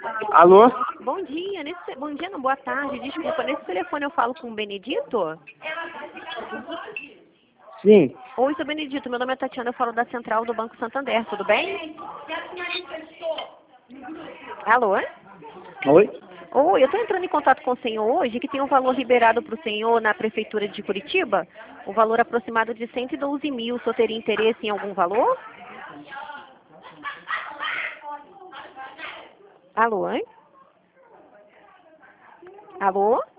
Alô? Bom dia, bom dia não, boa tarde, desculpa, nesse telefone eu falo com o Benedito? Sim. Oi, seu Benedito, meu nome é Tatiana, eu falo da Central do Banco Santander, tudo bem? Alô? Oi? Oi, eu estou entrando em contato com o senhor hoje, que tem um valor liberado para o senhor na Prefeitura de Curitiba, um valor aproximado de 112 mil, o senhor teria interesse em algum valor? Alô, hein? Alô?